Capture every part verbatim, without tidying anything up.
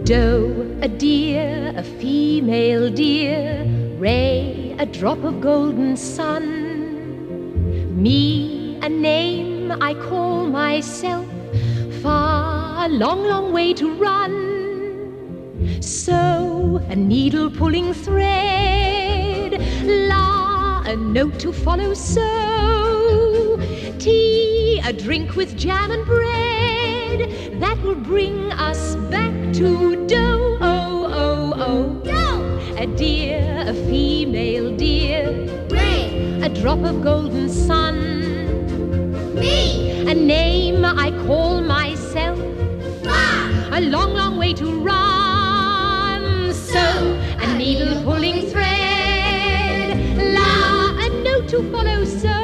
Doe, a deer, a female deer. Ray, a drop of golden sun. Me, a name I call myself. Far, a long, long way to run. So, a needle pulling thread. La, a note to follow. So, tea, a drink with jam and bread. That will bring us back to dough. Oh, oh, oh. Dough! A deer, a female deer. Ray! A drop of golden sun. Me! A name I call myself. Far! A long, long way to run. So, a needle pulling thread. La, a note to follow. So,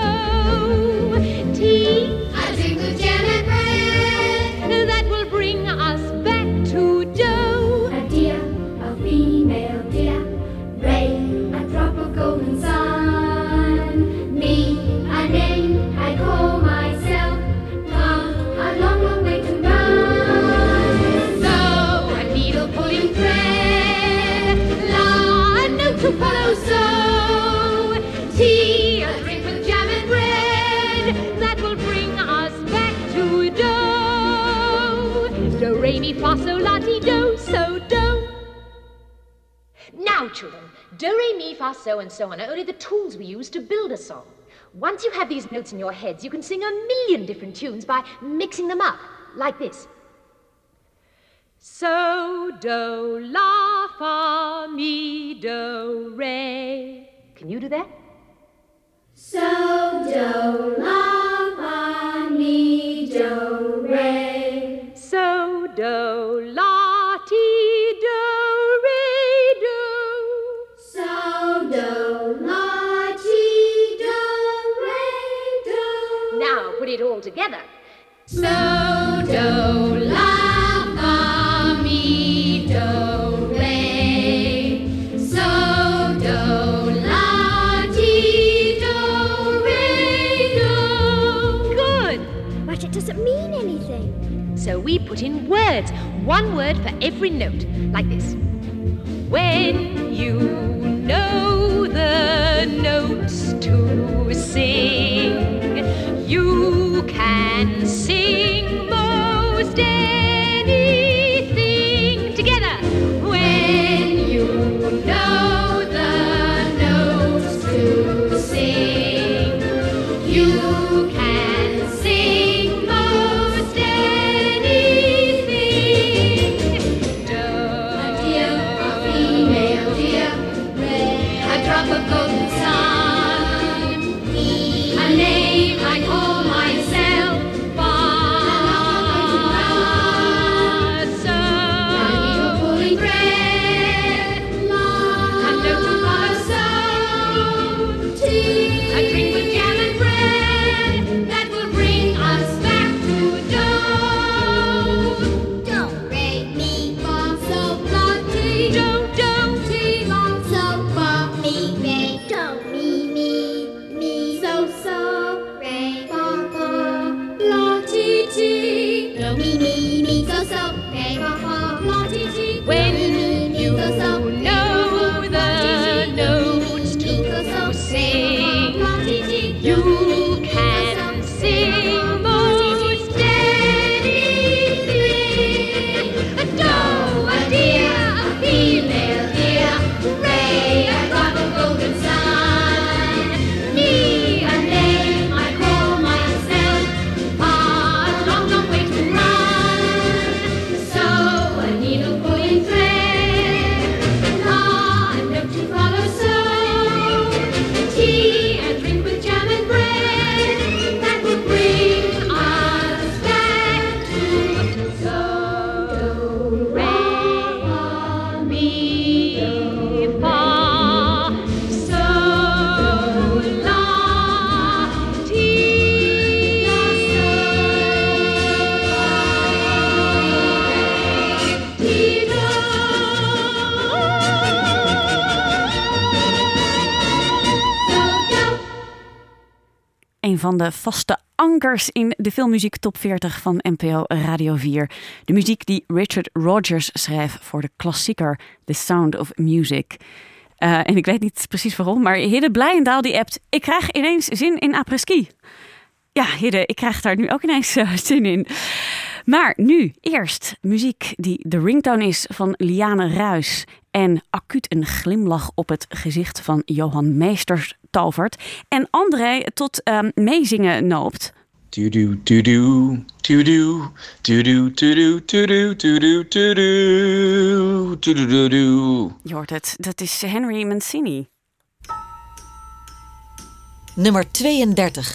tea, A drink with jam and bread. that will bring us back to dough. A deer, a female deer. Ray, a drop of golden sun. Me, a name I call myself. Far, a long, long way to run. So, a needle pulling thread. La, a note to follow. So, tea, a drink with jam and bread. That will bring us back to dough. Do, re, mi, fa, sol, la, ti, do, so, do. Now, children, do, re, mi, fa, so, and so on are only the tools we use to build a song. Once you have these notes in your heads, you can sing a million different tunes by mixing them up, like this. So, do, la, fa, mi, do, re. Can you do that? So, do, la, fa, mi, do, re. So, do, la, ti, do, re, do. So, do, la, ti, do, re, do. Now put it all together. So, do, la, fa, mi, do, re. So, do, la, ti, do, re, do. Good. But it doesn't mean anything. So we put in words, one word for every note, like this. When you know the notes to sing, you can sing most anything together. When you know the notes to sing, you can sing most anything. Do, A deer, a female deer. Ray, a drop of golden sun. me, A name I call myself. Far. een van de vaste ankers in de filmmuziek top veertig van N P O Radio vier. De muziek die Richard Rodgers schreef voor de klassieker The Sound of Music. Uh, en ik weet niet precies waarom, maar Hidde Blijendaal die appt: ik krijg ineens zin in après-ski. Ja, Hidde, ik krijg daar nu ook ineens uh, zin in. Maar nu eerst muziek die de ringtone is van Liane Ruijs en acuut een glimlach op het gezicht van Johan Meesters tovert en André tot uh, meezingen noopt. Do-do, do-do, do-do, do-do, do-do, do-do, do-do, do-do, do-do-do-do. Je hoort het, dat is Henry Mancini. Nummer tweeëndertig.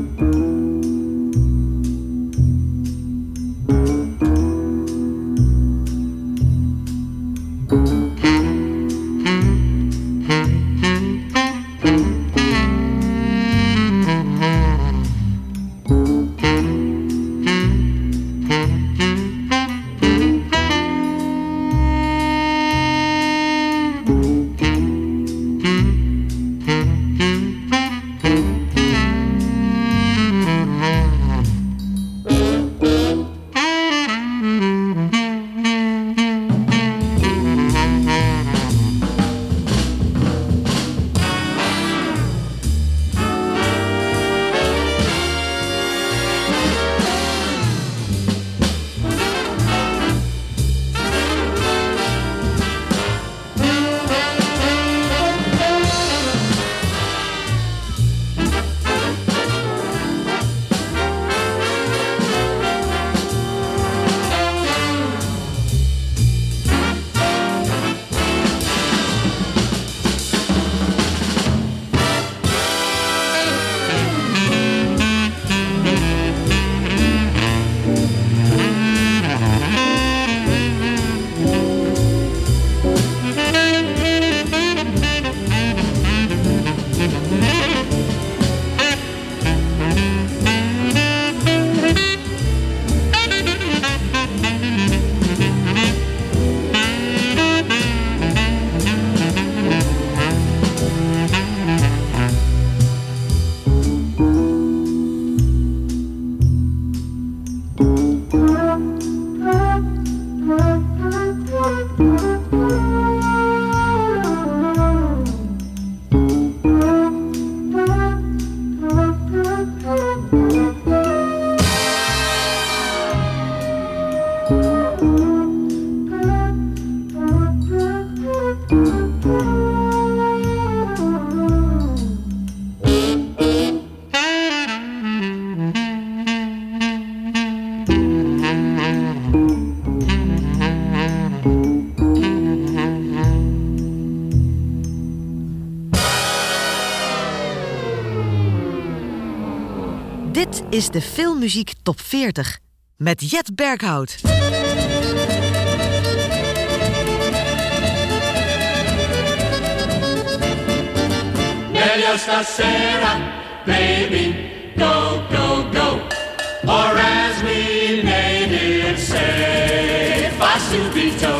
Dit is de Filmmuziek Top veertig met Jet Berghout. Meglio stasera, baby, go, go, go. Or as we natives say, fa subito.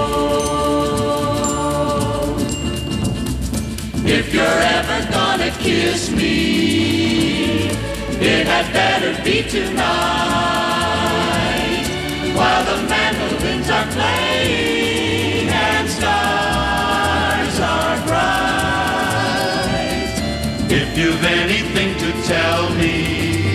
If you're ever gonna kiss me, it had better be tonight, while the mandolins are playing and stars are bright. If you've anything to tell me,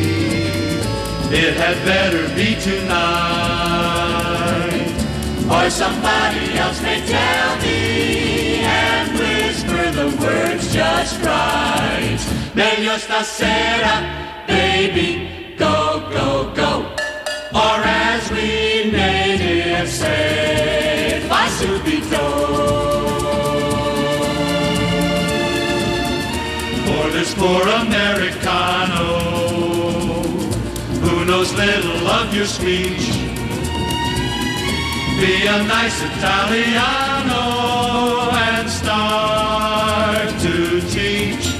it had better be tonight, or somebody else may tell me and whisper the words just right. Meglio stasera, baby, go, go, go. Or as we natives say, fa subito. For this poor Americano, who knows little of your speech, be a nice Italiano and start to teach.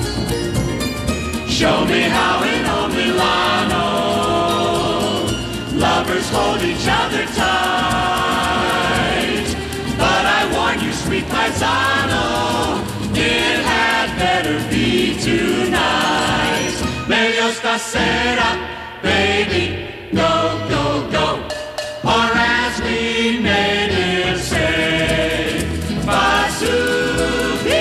Show me how in old Milano lovers hold each other tight. But I warn you, sweet paisano, it had better be tonight. Meglio sera, baby, go, go, go. Or as we natives say, va subito.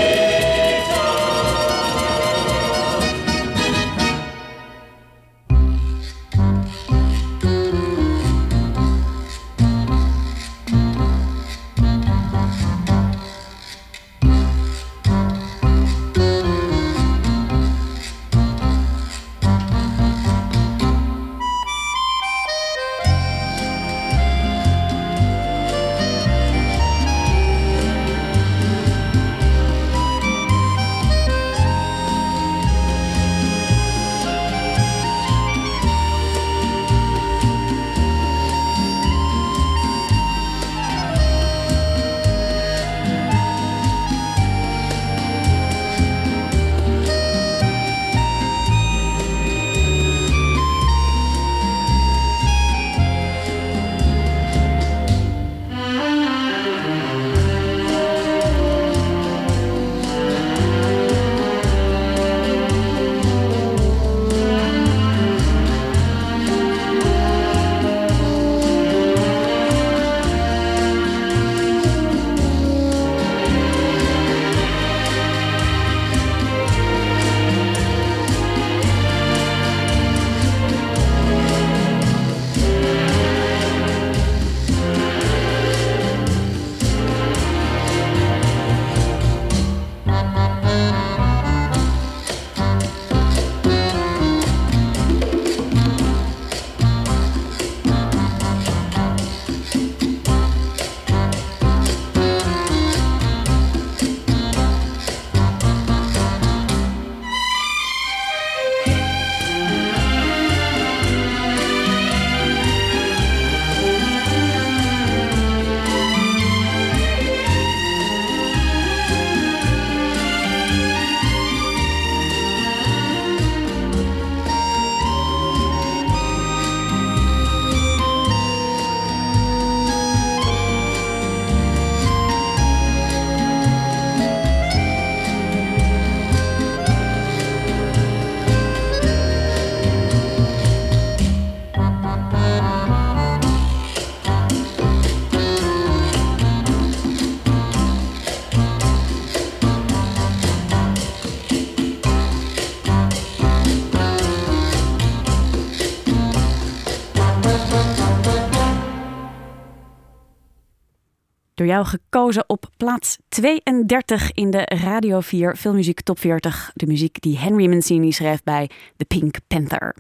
Door jou gekozen op plaats tweeëndertig in de Radio vier Filmmuziek Top veertig. De muziek die Henry Mancini schreef bij The Pink Panther.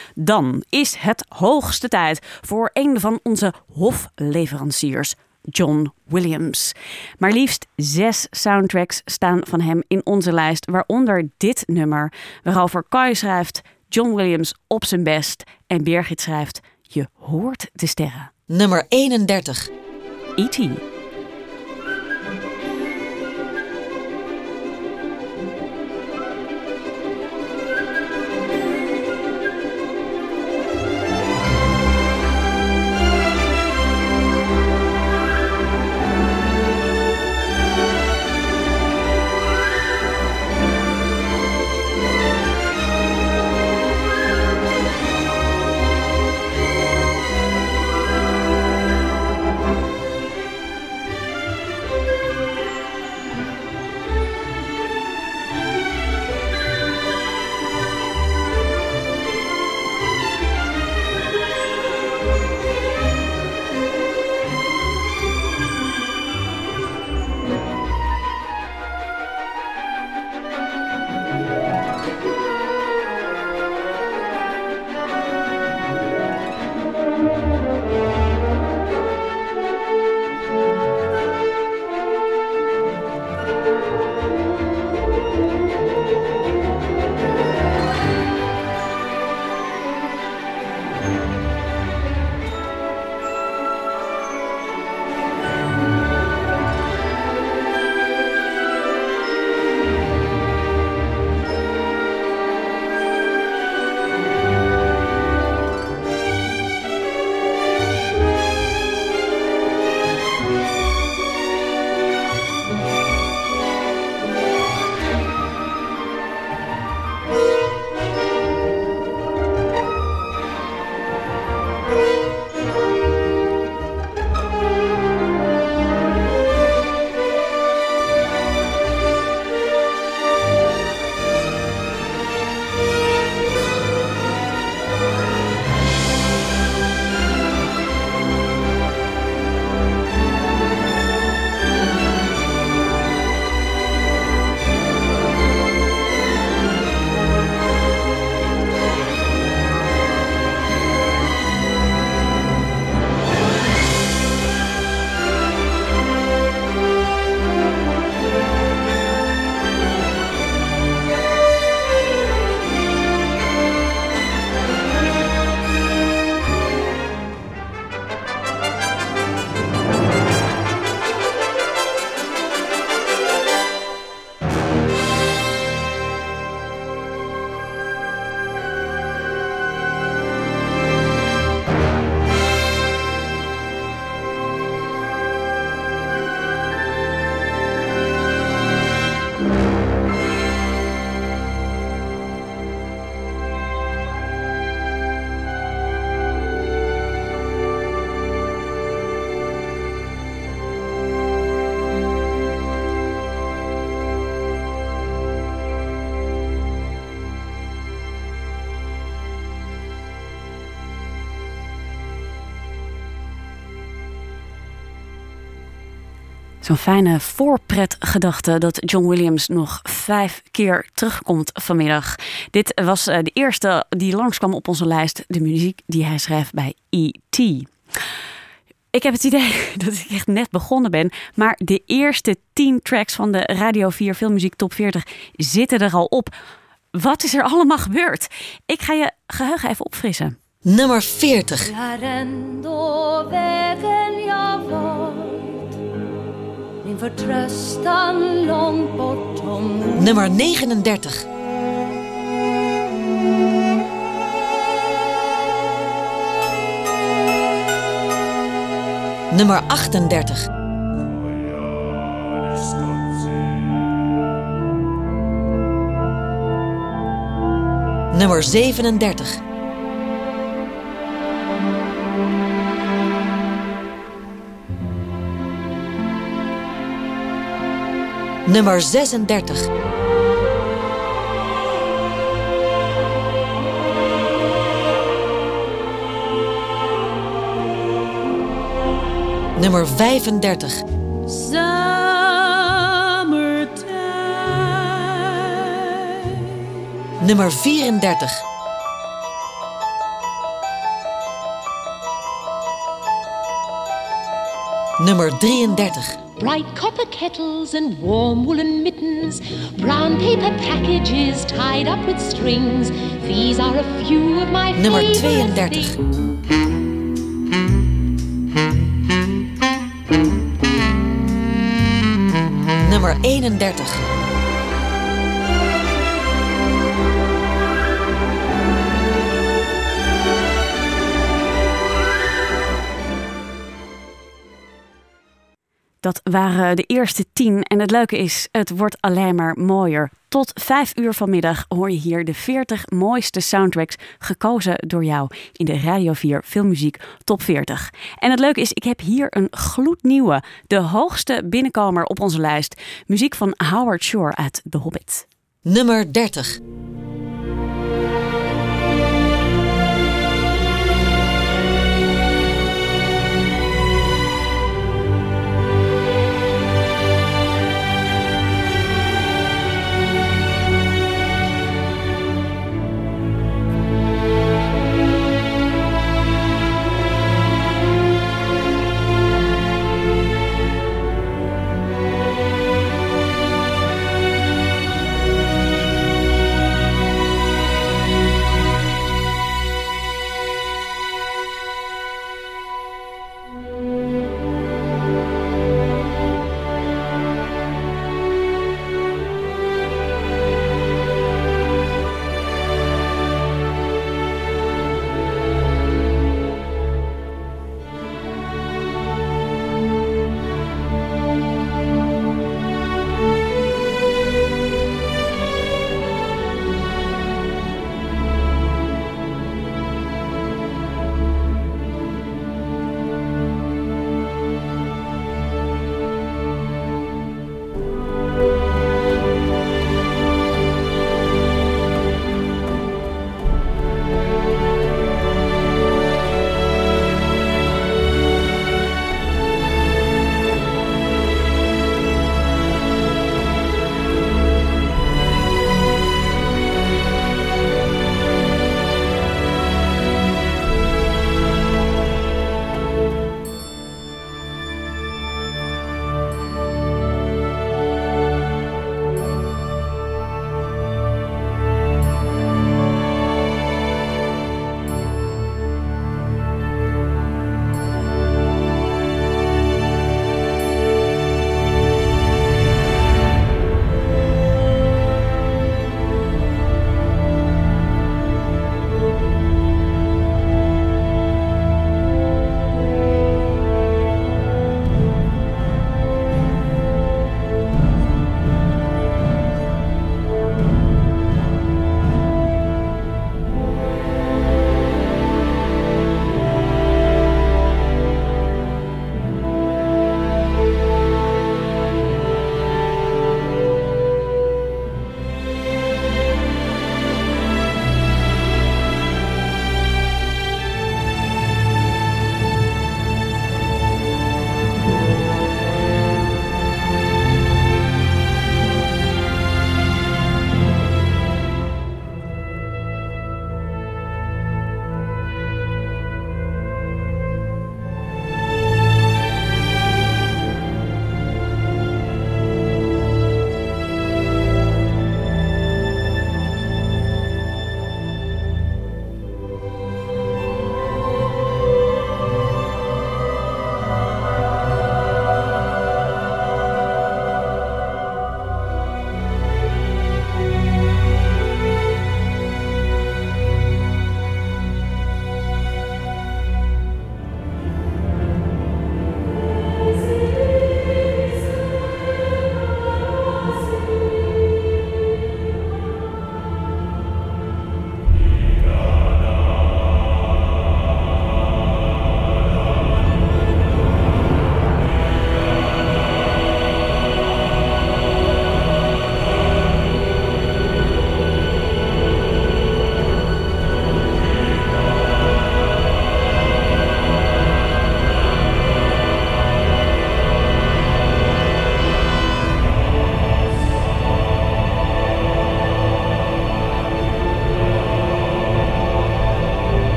Dan is het hoogste tijd voor een van onze hofleveranciers, John Williams. Maar liefst zes soundtracks staan van hem in onze lijst, waaronder dit nummer, waarover Kai schrijft John Williams op zijn best en Birgit schrijft Je hoort de sterren. Nummer eenendertig. E T Zo'n fijne voorpretgedachte dat John Williams nog vijf keer terugkomt vanmiddag. Dit was de eerste die langskwam op onze lijst. De muziek die hij schreef bij E T Ik heb het idee dat ik echt net begonnen ben. Maar de eerste tien tracks van de Radio vier Filmmuziek Top veertig zitten er al op. Wat is er allemaal gebeurd? Ik ga je geheugen even opfrissen. Nummer veertig. Min förtröstan långt bortom. Nummer negenendertig. Nummer achtendertig. Nummer zevenendertig. Nummer zesendertig. Nummer vijfendertig. Summertime. Nummer vierendertig. Nummer drieëndertig. Bright copper kettles and warm woolen mittens, brown paper packages tied up with strings. These are a few of my Nummer favorite tweeëndertig. things. Nummer eenendertig. Dat waren de eerste tien en het leuke is, het wordt alleen maar mooier. Tot vijf uur vanmiddag hoor je hier de veertig mooiste soundtracks gekozen door jou in de Radio vier Filmmuziek Top veertig. En het leuke is, ik heb hier een gloednieuwe, de hoogste binnenkomer op onze lijst. Muziek van Howard Shore uit The Hobbit. Nummer dertig.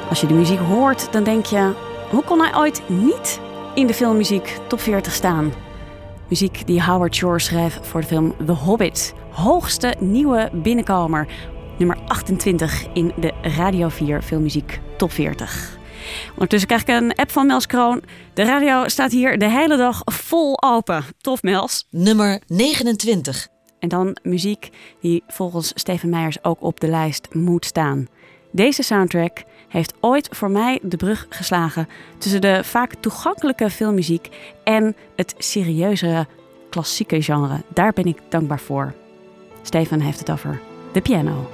Als je de muziek hoort, dan denk je, hoe kon hij ooit niet in de filmmuziek top veertig staan? Muziek die Howard Shore schreef voor de film The Hobbit. Hoogste nieuwe binnenkomer. Nummer achtentwintig in de Radio vier filmmuziek top veertig. Ondertussen krijg ik een app van Mels Kroon. De radio staat hier de hele dag vol open. Tof, Mels. Nummer negenentwintig. En dan muziek die volgens Steven Meijers ook op de lijst moet staan. Deze soundtrack heeft ooit voor mij de brug geslagen tussen de vaak toegankelijke filmmuziek en het serieuzere klassieke genre. Daar ben ik dankbaar voor. Steven heeft het over The Piano.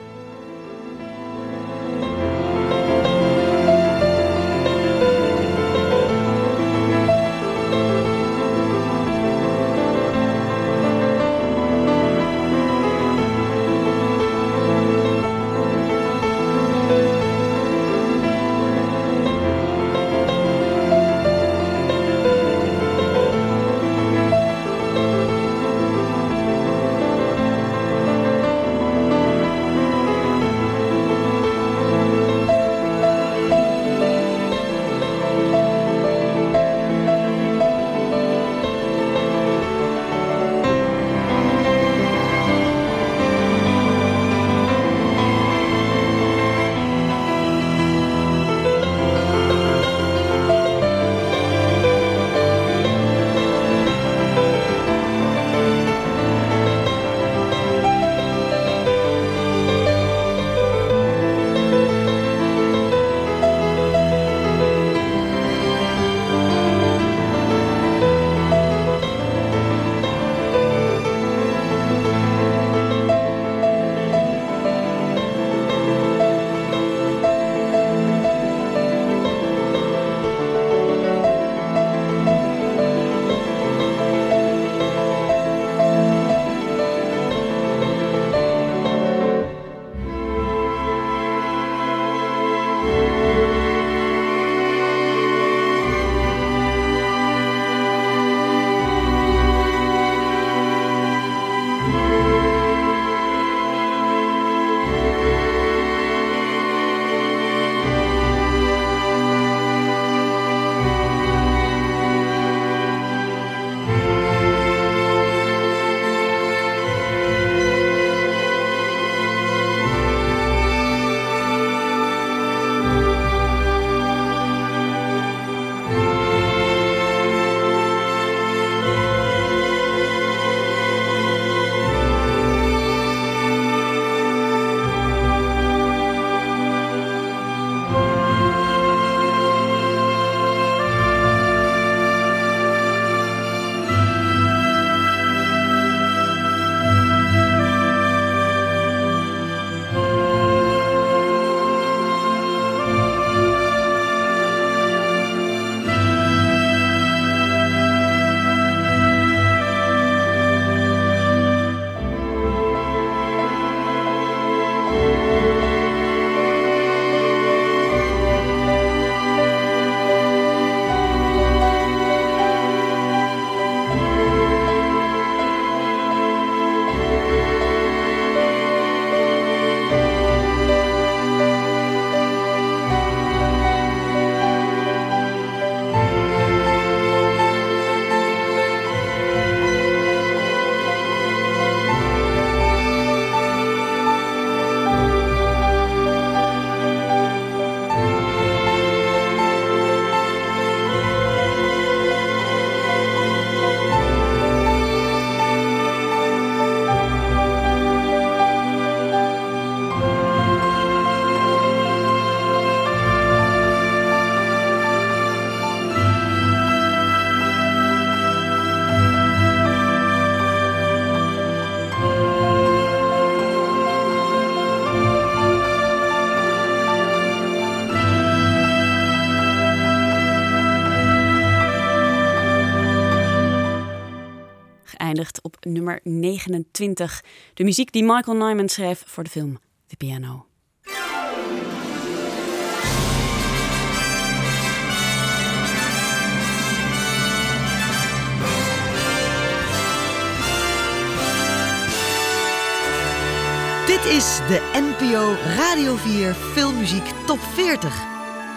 Geëindigd op nummer negenentwintig. De muziek die Michael Nyman schreef voor de film The Piano. Dit is de N P O Radio vier Filmmuziek Top veertig.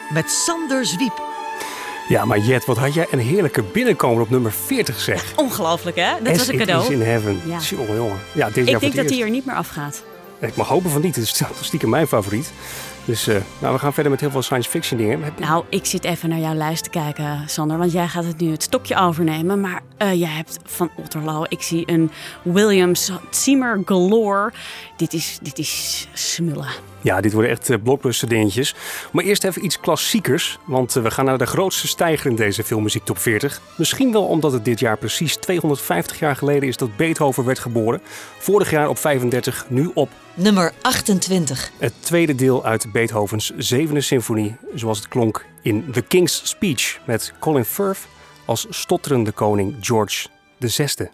met Sander Zwiep. Ja, maar Jet, wat had jij een heerlijke binnenkomer op nummer veertig, zeg. Ongelooflijk, hè? Dat As was een It cadeau. Is in Heaven. Ja. Jongen, jongen. Ja, dit jaar Ik voor denk het dat eerst. hij er niet meer afgaat. Ik mag hopen van niet. Het is stiekem mijn favoriet. Dus uh, nou, we gaan verder met heel veel science fiction dingen. Nou, ik zit even naar jouw lijst te kijken, Sander. Want jij gaat het nu het stokje overnemen. Maar uh, jij hebt Van Otterlo. Ik zie een Williams, Zimmer galore. Dit is, dit is smullen. Ja, dit worden echt uh, blockbuster dingetjes. Maar eerst even iets klassiekers. Want uh, we gaan naar de grootste stijger in deze filmmuziek top veertig. Misschien wel omdat het dit jaar precies tweehonderdvijftig jaar geleden is dat Beethoven werd geboren. Vorig jaar op vijfendertig, nu op... Nummer achtentwintig. Het tweede deel uit Beethovens zevende symfonie, zoals het klonk in The King's Speech met Colin Firth als stotterende koning George de zesde.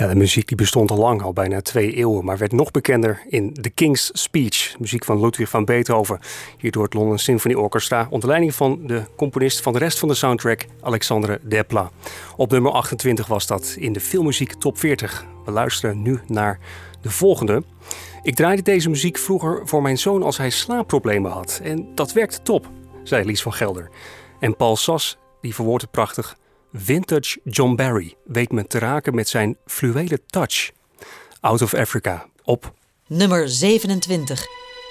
Ja, de muziek die bestond al lang, al bijna twee eeuwen, maar werd nog bekender in The King's Speech. Muziek van Ludwig van Beethoven, hier door het London Symphony Orchestra, onder leiding van de componist van de rest van de soundtrack, Alexandre Desplat. Op nummer achtentwintig was dat in de filmmuziek top veertig. We luisteren nu naar de volgende. Ik draaide deze muziek vroeger voor mijn zoon als hij slaapproblemen had. En dat werkte top, zei Lies van Gelder. En Paul Sas, die verwoordt het prachtig. Vintage John Barry weet me te raken met zijn fluwelen touch. Out of Africa op nummer zevenentwintig.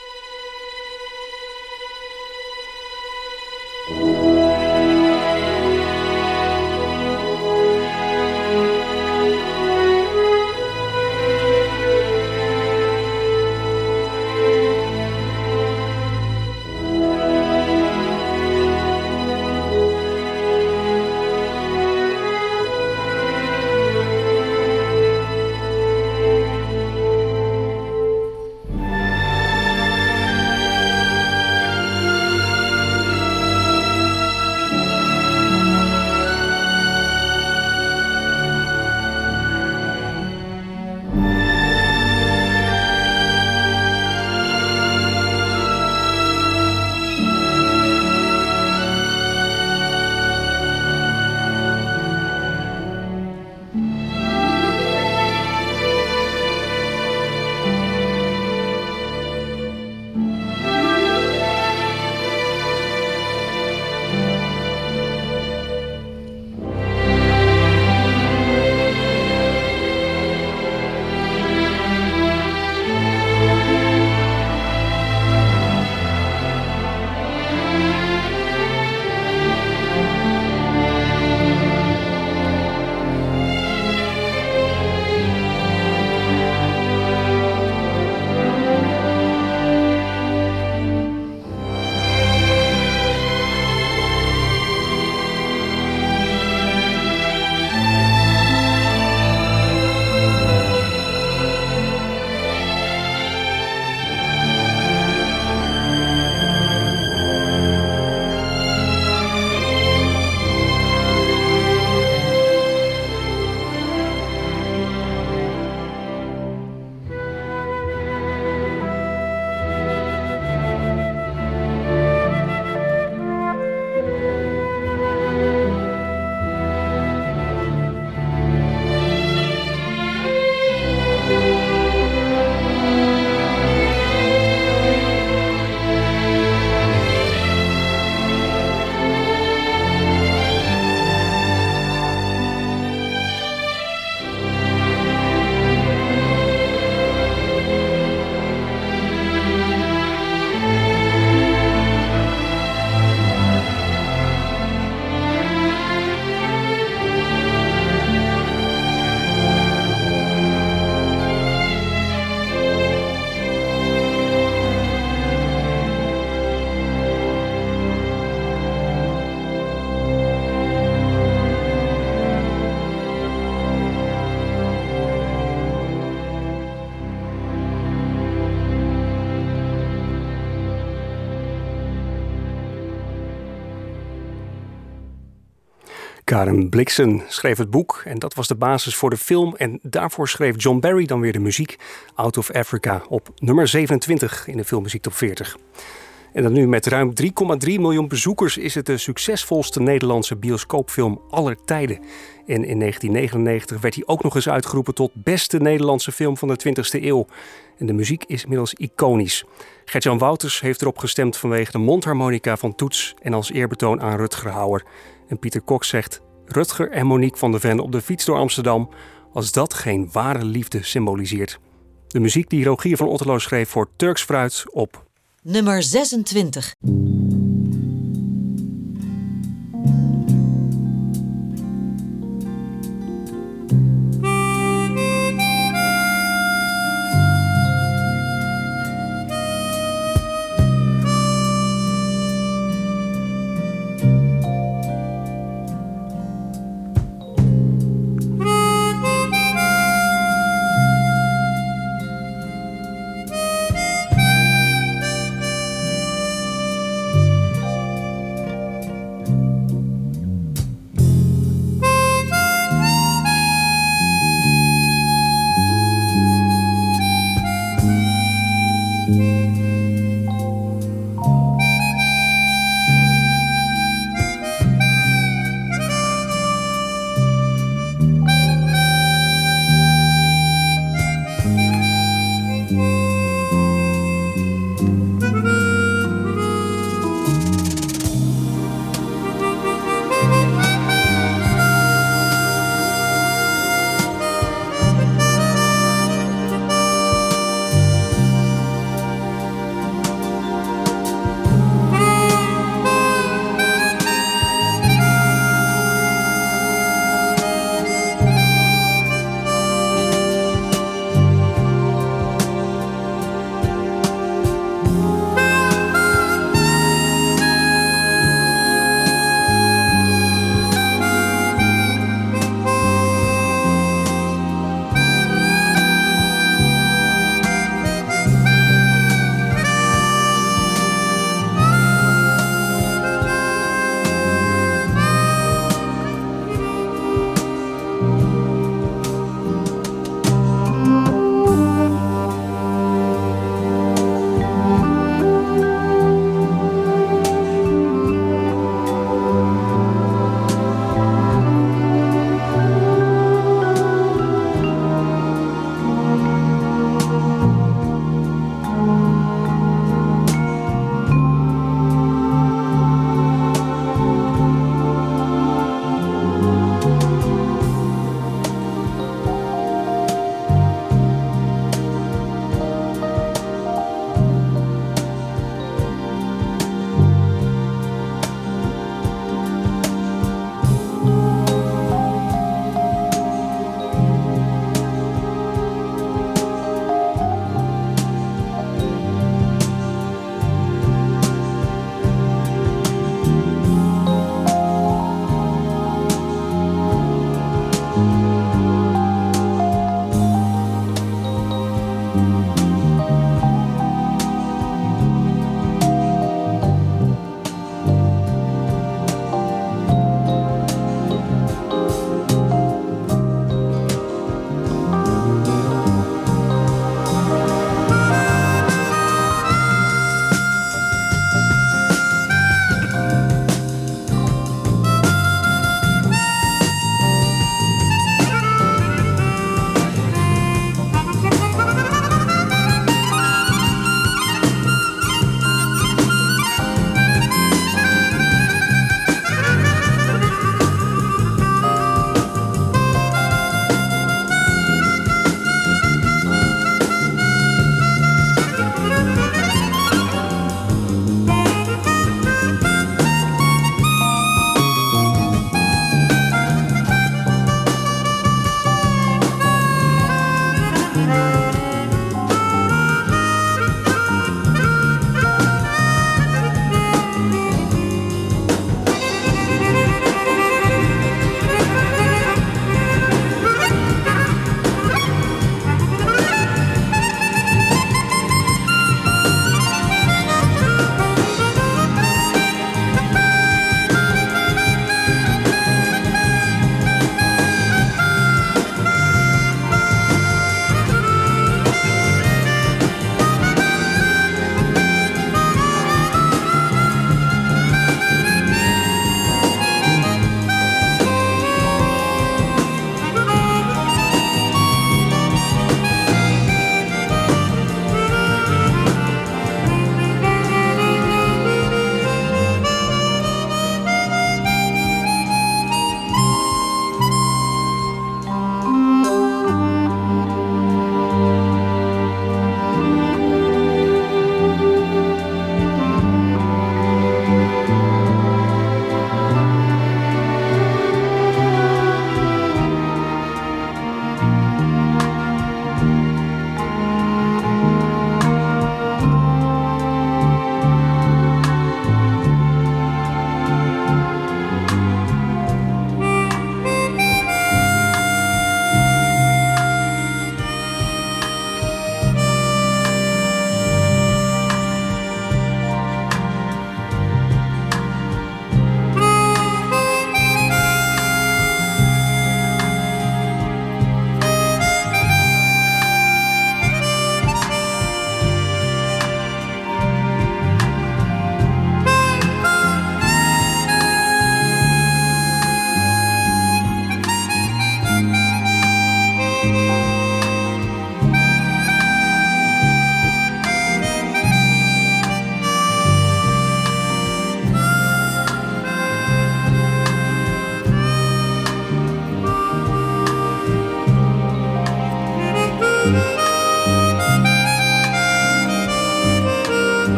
Karen Blixen schreef het boek en dat was de basis voor de film. En daarvoor schreef John Barry dan weer de muziek, Out of Africa, op nummer zevenentwintig in de filmmuziek top veertig. En dan nu met ruim drie komma drie miljoen bezoekers is het de succesvolste Nederlandse bioscoopfilm aller tijden. En in negentien negenennegentig werd hij ook nog eens uitgeroepen tot beste Nederlandse film van de twintigste eeuw. En de muziek is inmiddels iconisch. Gert-Jan Wouters heeft erop gestemd vanwege de mondharmonica van Toets en als eerbetoon aan Rutger Hauer. En Pieter Kok zegt, Rutger en Monique van de Ven op de fiets door Amsterdam, als dat geen ware liefde symboliseert. De muziek die Rogier van Otterlo schreef voor Turks Fruit op nummer zesentwintig.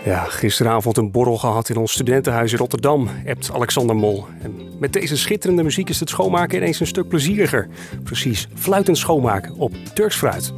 Ja, gisteravond een borrel gehad in ons studentenhuis in Rotterdam, appt Alexander Mol. En met deze schitterende muziek is het schoonmaken ineens een stuk plezieriger. Precies, fluitend schoonmaken op Turks Fruit.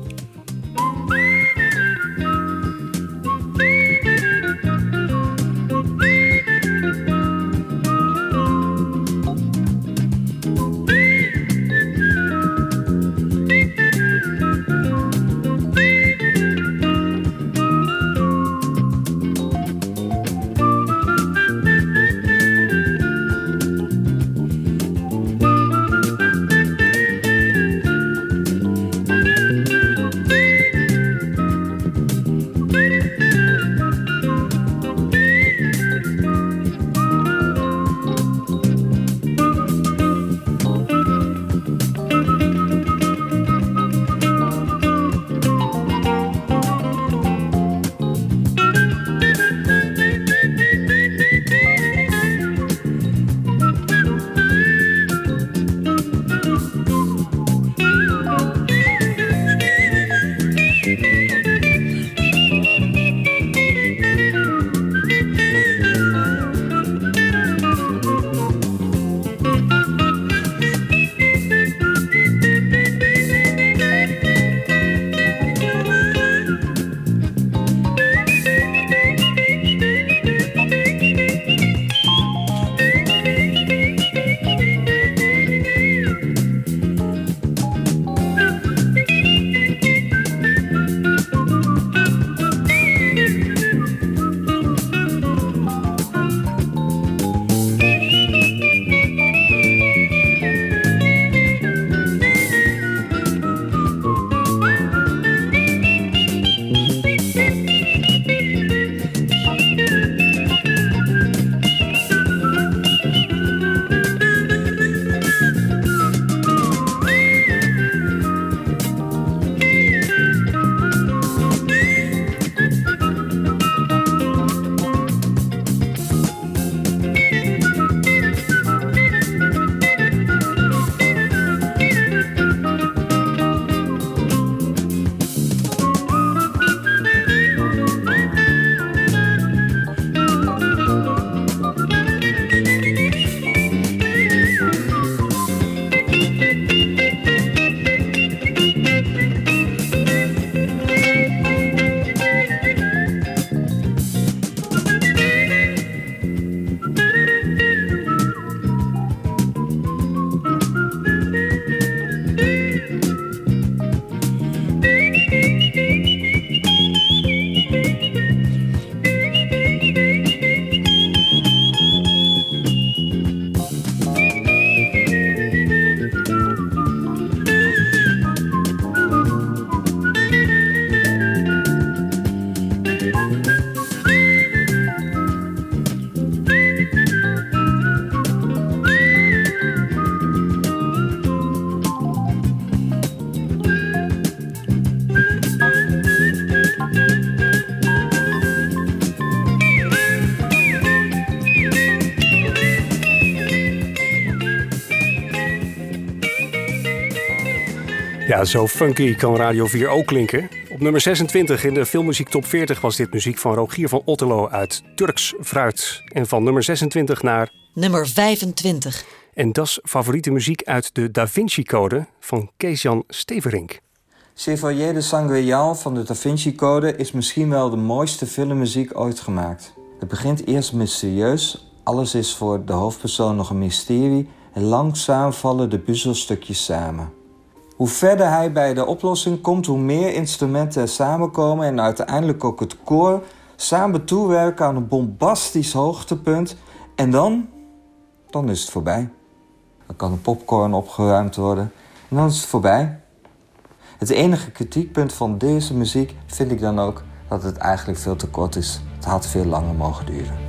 Ja, zo funky kan Radio vier ook klinken. Op nummer zesentwintig in de filmmuziek top veertig was dit muziek van Rogier van Otterlo uit Turks Fruit. En van nummer zesentwintig naar... nummer vijfentwintig. En dat is favoriete muziek uit de Da Vinci Code van Kees-Jan Steverink. Chevalier de Sanguijan van de Da Vinci Code is misschien wel de mooiste filmmuziek ooit gemaakt. Het begint eerst mysterieus, alles is voor de hoofdpersoon nog een mysterie en langzaam vallen de puzzelstukjes samen. Hoe verder hij bij de oplossing komt, hoe meer instrumenten er samenkomen en uiteindelijk ook het koor samen toewerken aan een bombastisch hoogtepunt. En dan, dan is het voorbij. Dan kan de popcorn opgeruimd worden en dan is het voorbij. Het enige kritiekpunt van deze muziek vind ik dan ook dat het eigenlijk veel te kort is. Het had veel langer mogen duren.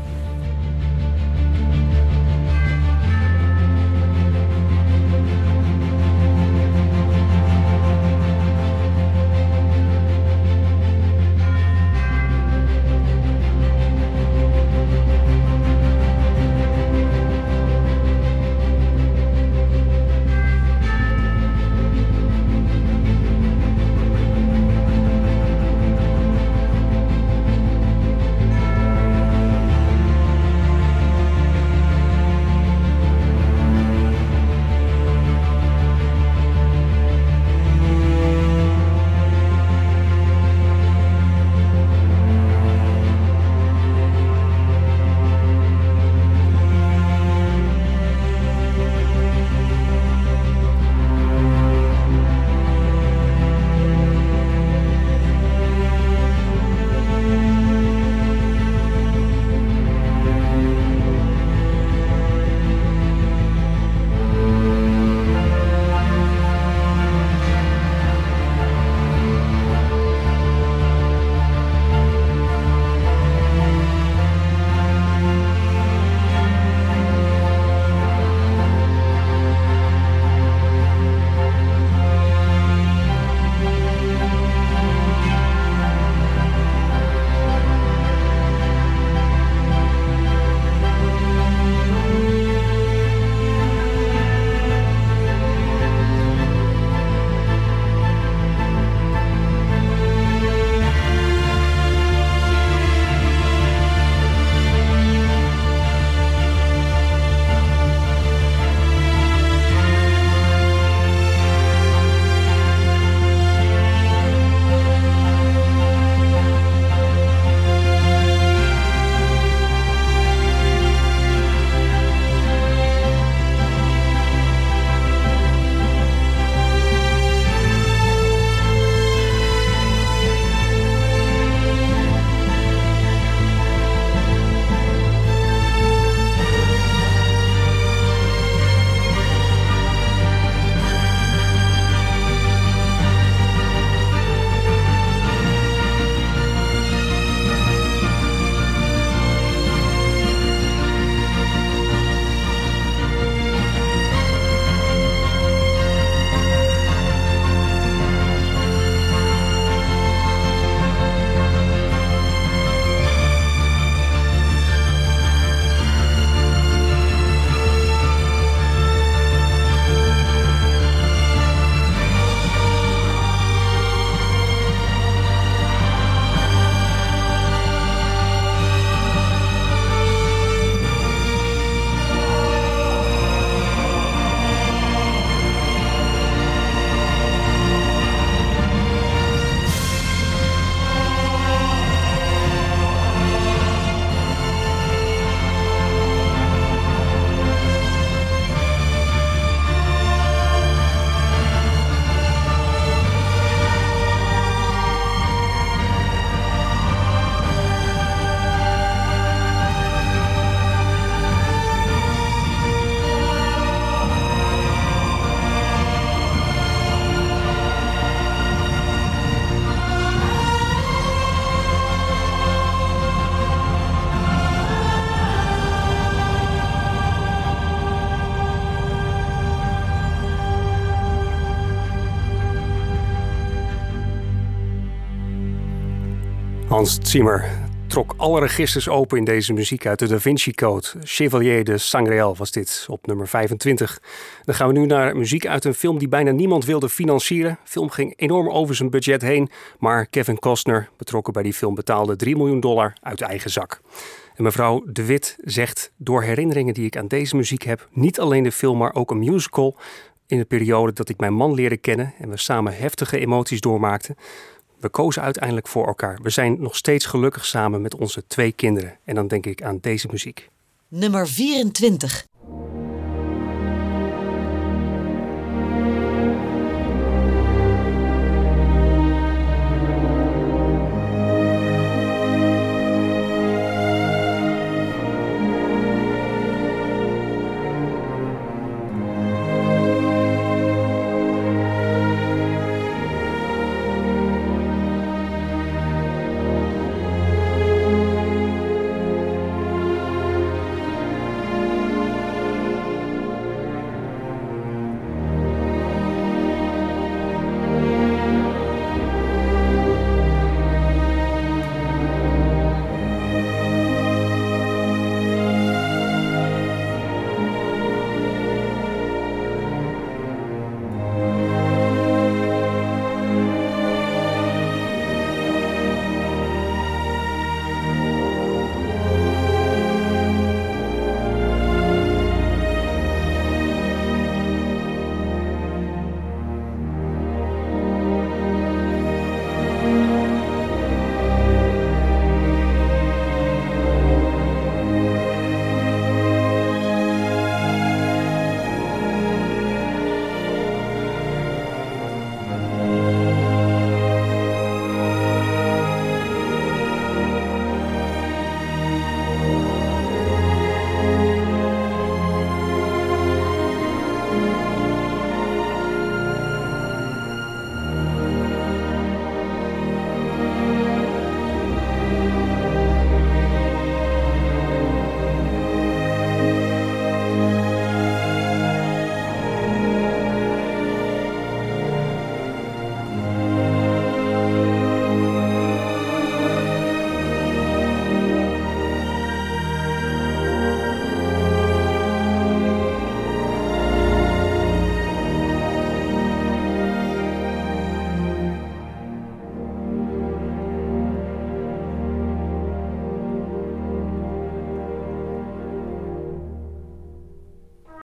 Hans Zimmer trok alle registers open in deze muziek uit de Da Vinci Code. Chevalier de Sangreal was dit, op nummer vijfentwintig. Dan gaan we nu naar muziek uit een film die bijna niemand wilde financieren. De film ging enorm over zijn budget heen, maar Kevin Costner, betrokken bij die film, betaalde drie miljoen dollar uit eigen zak. En mevrouw De Wit zegt, door herinneringen die ik aan deze muziek heb, niet alleen de film, maar ook een musical, in de periode dat ik mijn man leerde kennen en we samen heftige emoties doormaakten. We kozen uiteindelijk voor elkaar. We zijn nog steeds gelukkig samen met onze twee kinderen. En dan denk ik aan deze muziek. Nummer vierentwintig.